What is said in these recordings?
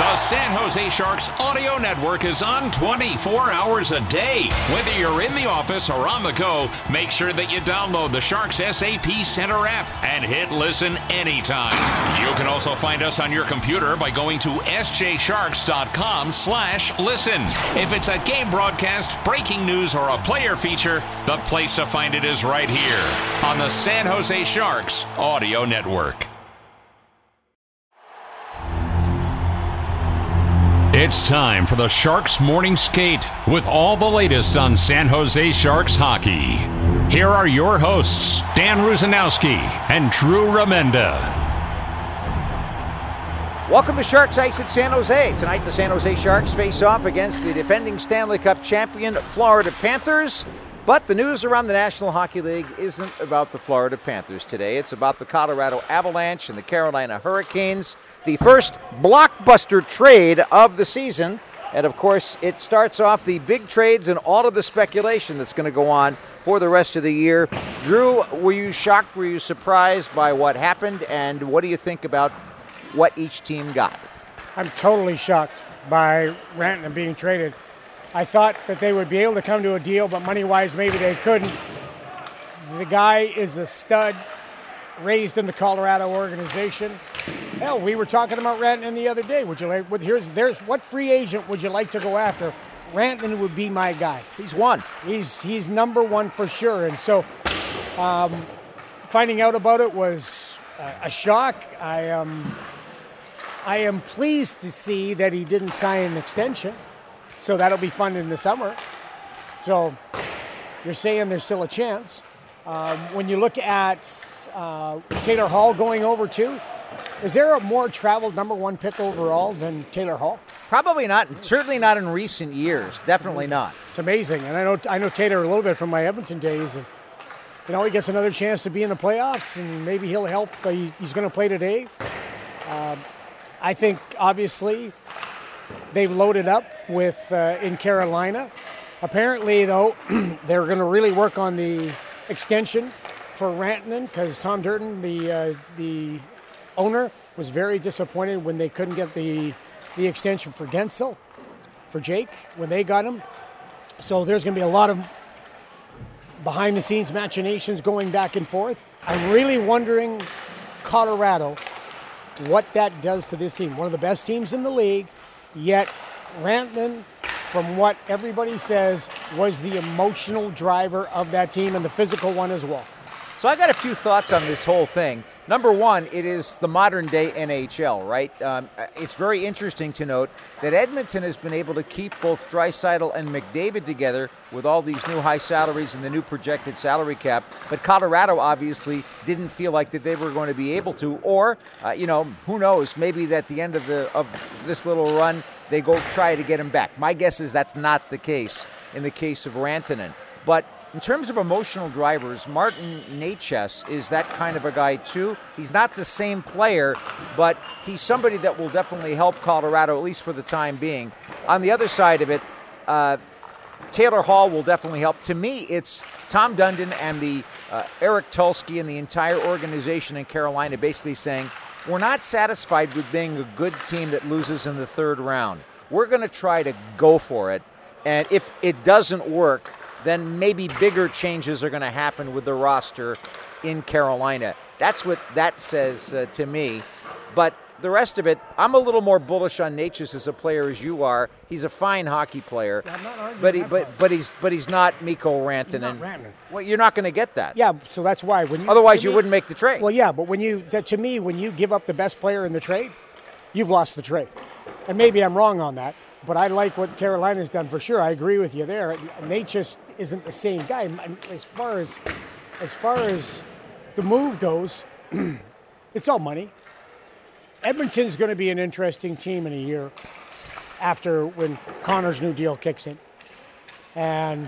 The San Jose Sharks audio network is on 24 hours a day. Whether you're in the office or on the go, make sure that you download the Sharks SAP Center app and hit listen anytime. You can also find us on your computer by going to sjsharks.com/listen. If it's a game broadcast, breaking news, or a player feature, the place to find it is right here on the San Jose Sharks audio network. It's time for the Sharks Morning Skate with all the latest on San Jose Sharks hockey. Here are your hosts, Dan Rusanowski and Drew Remenda. Welcome to Sharks Ice at San Jose. Tonight, the San Jose Sharks face off against the defending Stanley Cup champion Florida Panthers. But the news around the National Hockey League isn't about the Florida Panthers today. It's about the Colorado Avalanche and the Carolina Hurricanes, the first blockbuster trade of the season. And, of course, it starts off the big trades and all of the speculation that's going to go on for the rest of the year. Drew, were you shocked? Were you surprised by what happened? And what do you think about what each team got? I'm totally shocked by Rantanen being traded. I thought that they would be able to come to a deal, but money-wise, maybe they couldn't. The guy is a stud, raised in the Colorado organization. Hell, we were talking about Rantanen the other day. Would you like? There's what free agent would you like to go after? Rantanen would be my guy. He's one. He's number one for sure. And so, finding out about it was a shock. I am pleased to see that he didn't sign an extension. So that'll be fun in the summer. So you're saying there's still a chance. When you look at Taylor Hall going over too, is there a more traveled number one pick overall than Taylor Hall? Probably not. Certainly not in recent years. Definitely not. It's amazing. And I know Taylor a little bit from my Edmonton days. And, you know, he gets another chance to be in the playoffs, and maybe he'll help. He's going to play today. I think, obviously, they've loaded up with in Carolina. Apparently, though, they're going to really work on the extension for Rantanen because Tom Durden, the owner, was very disappointed when they couldn't get the extension for Gensel, for Jake, when they got him. So there's going to be a lot of behind-the-scenes machinations going back and forth. I'm really wondering, Colorado, what that does to this team. One of the best teams in the league. Yet Rantanen, from what everybody says, was the emotional driver of that team and the physical one as well. So I got a few thoughts on this whole thing. Number one, it is the modern-day NHL, right? It's very interesting to note that Edmonton has been able to keep both Draisaitl and McDavid together with all these new high salaries and the new projected salary cap. But Colorado obviously didn't feel like that they were going to be able to. Or, who knows, maybe at the end of this little run, they go try to get him back. My guess is that's not the case in the case of Rantanen. But in terms of emotional drivers, Martin Necas is that kind of a guy too. He's not the same player, but he's somebody that will definitely help Colorado, at least for the time being. On the other side of it, Taylor Hall will definitely help. To me, it's Tom Dundon and the Eric Tulsky and the entire organization in Carolina basically saying, we're not satisfied with being a good team that loses in the third round. We're going to try to go for it. And if it doesn't work, then maybe bigger changes are going to happen with the roster in Carolina. That's what that says to me. But the rest of it, I'm a little more bullish on Necas as a player as you are. He's a fine hockey player, yeah, I'm not arguing but he's not Mikko Rantanen. He's not Rantanen. Well, you're not going to get that. Yeah, so that's why otherwise you wouldn't make the trade. Well, yeah, but when you give up the best player in the trade, you've lost the trade. And maybe I'm wrong on that. But I like what Carolina's done for sure. I agree with you there. Necas isn't the same guy. As far as the move goes, it's all money. Edmonton's going to be an interesting team in a year after when Connor's new deal kicks in. And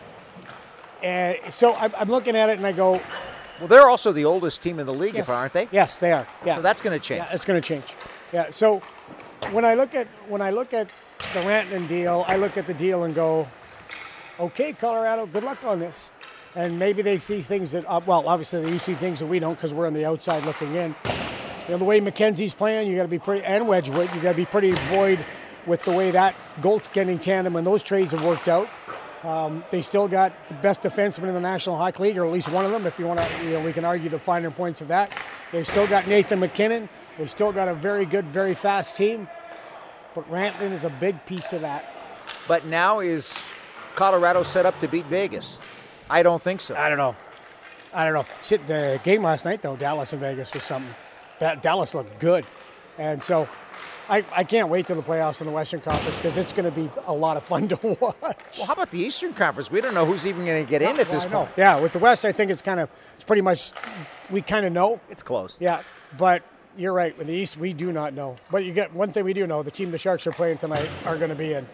so I'm looking at it and I go, well, they're also the oldest team in the league, aren't they? Yes, they are. Yeah. So that's going to change. Yeah, it's going to change. Yeah. So when I look at the Rantanen deal, I look at the deal and go, okay, Colorado, good luck on this. And maybe they see things that, obviously you see things that we don't because we're on the outside looking in. You know, the way McKenzie's playing, you got to be pretty, and Wedgwood, you got to be pretty buoyed with the way that goaltending tandem and those trades have worked out. They still got the best defenseman in the National Hockey League, or at least one of them, if you want to, we can argue the finer points of that. They've still got Nathan McKinnon. They've still got a very good, very fast team. But Rantanen is a big piece of that. But now is Colorado set up to beat Vegas? I don't think so. I don't know. Shit, the game last night, though, Dallas and Vegas was something. Dallas looked good. And so I can't wait till the playoffs in the Western Conference because it's going to be a lot of fun to watch. Well, how about the Eastern Conference? We don't know who's even going to get in at this point. Yeah, with the West, I think it's pretty much, we kind of know. It's close. Yeah, but you're right. With the East, we do not know. But you get one thing we do know, the team the Sharks are playing tonight are going to be in.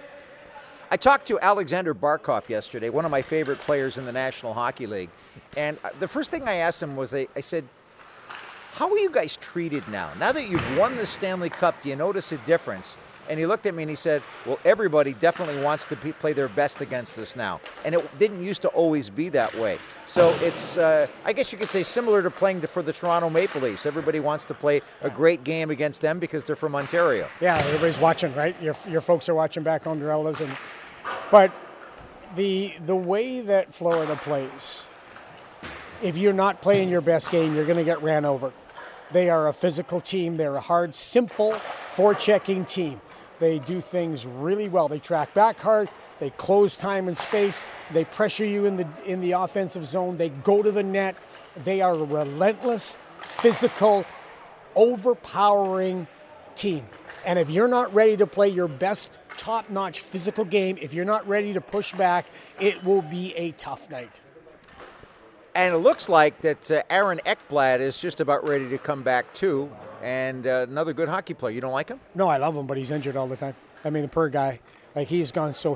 I talked to Alexander Barkov yesterday, one of my favorite players in the National Hockey League. And the first thing I asked him was, I said, how are you guys treated now? Now that you've won the Stanley Cup, do you notice a difference? And he looked at me and he said, well, everybody definitely wants to play their best against us now. And it didn't used to always be that way. So it's, I guess you could say, similar to playing for the Toronto Maple Leafs. Everybody wants to play a great game against them because they're from Ontario. Yeah, everybody's watching, right? Your folks are watching back home, your elders. But the way that Florida plays, if you're not playing your best game, you're going to get ran over. They are a physical team. They're a hard, simple, forechecking team. They do things really well. They track back hard. They close time and space. They pressure you in the offensive zone. They go to the net. They are a relentless, physical, overpowering team. And if you're not ready to play your best, top-notch physical game, if you're not ready to push back, it will be a tough night. And it looks like that Aaron Ekblad is just about ready to come back too, and another good hockey player. You don't like him? No, I love him, but he's injured all the time. I mean, the poor guy, like he's gone so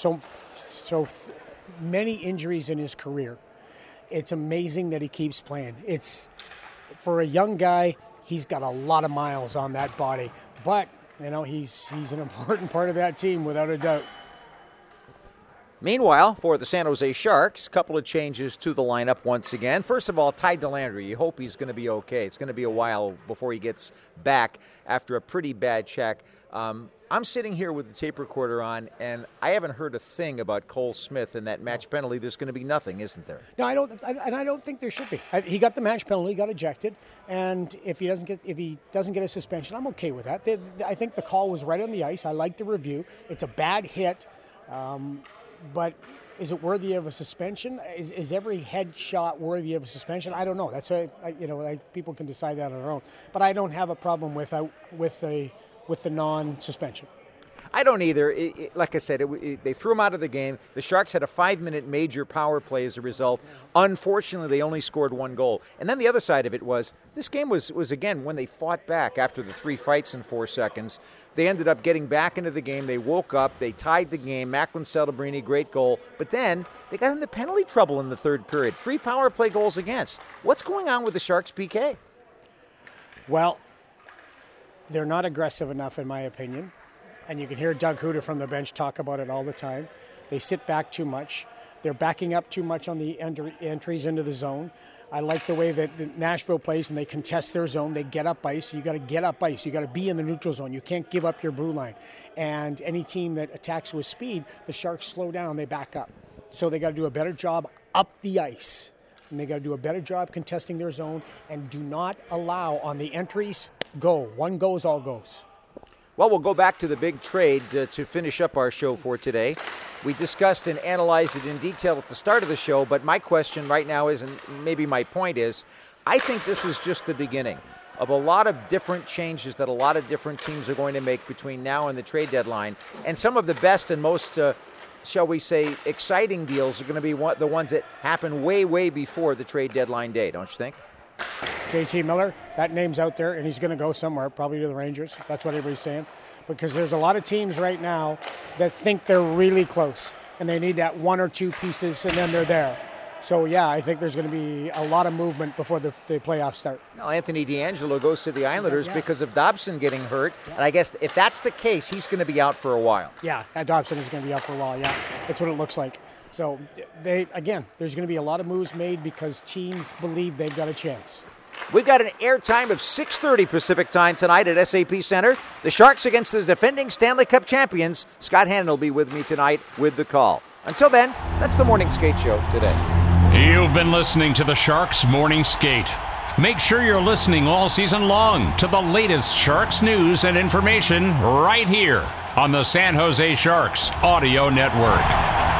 many injuries in his career. It's amazing that he keeps playing. It's for a young guy, he's got a lot of miles on that body, but you know he's an important part of that team without a doubt. Meanwhile, for the San Jose Sharks, a couple of changes to the lineup once again. First of all, Ty Dellandrea. You hope he's going to be okay. It's going to be a while before he gets back after a pretty bad check. I'm sitting here with the tape recorder on, and I haven't heard a thing about Cole Smith and that match penalty. There's going to be nothing, isn't there? No, I don't think there should be. He got the match penalty, got ejected, and if he doesn't get a suspension, I'm okay with that. I think the call was right on the ice. I like the review. It's a bad hit. But is it worthy of a suspension? Is every head shot worthy of a suspension? I don't know. That's people can decide that on their own. But I don't have a problem with the non-suspension. I don't either. Like I said, they threw him out of the game. The Sharks had a 5-minute major power play as a result. Unfortunately, they only scored one goal. And then the other side of it was, this game was again, when they fought back after the 3 fights in 4 seconds, they ended up getting back into the game. They woke up. They tied the game. Macklin Celebrini, great goal. But then they got into penalty trouble in the third period. 3 power play goals against. What's going on with the Sharks' PK? Well, they're not aggressive enough, in my opinion. And you can hear Doug Hooter from the bench talk about it all the time. They sit back too much. They're backing up too much on the entries into the zone. I like the way that Nashville plays, and they contest their zone. They get up ice. You got to get up ice. You got to be in the neutral zone. You can't give up your blue line. And any team that attacks with speed, the Sharks slow down. They back up. So they got to do a better job up the ice. And they got to do a better job contesting their zone, and do not allow on the entries, go. One goes, all goes. Well, we'll go back to the big trade to finish up our show for today. We discussed and analyzed it in detail at the start of the show, but my question right now is, and maybe my point is, I think this is just the beginning of a lot of different changes that a lot of different teams are going to make between now and the trade deadline. And some of the best and most, shall we say, exciting deals are going to be the ones that happen way, way before the trade deadline day, don't you think? JT Miller, that name's out there, and he's going to go somewhere, probably to the Rangers. That's what everybody's saying. Because there's a lot of teams right now that think they're really close, and they need that 1 or 2 pieces, and then they're there. So, yeah, I think there's going to be a lot of movement before the playoffs start. Now, Anthony DeAngelo goes to the Islanders because of Dobson getting hurt. Yeah. And I guess if that's the case, he's going to be out for a while. Yeah, Dobson is going to be out for a while, yeah. That's what it looks like. So, there's going to be a lot of moves made because teams believe they've got a chance. We've got an airtime of 6:30 Pacific time tonight at SAP Center. The Sharks against the defending Stanley Cup champions. Scott Hannon will be with me tonight with the call. Until then, that's the Morning Skate Show today. You've been listening to the Sharks Morning Skate. Make sure you're listening all season long to the latest Sharks news and information right here on the San Jose Sharks Audio Network.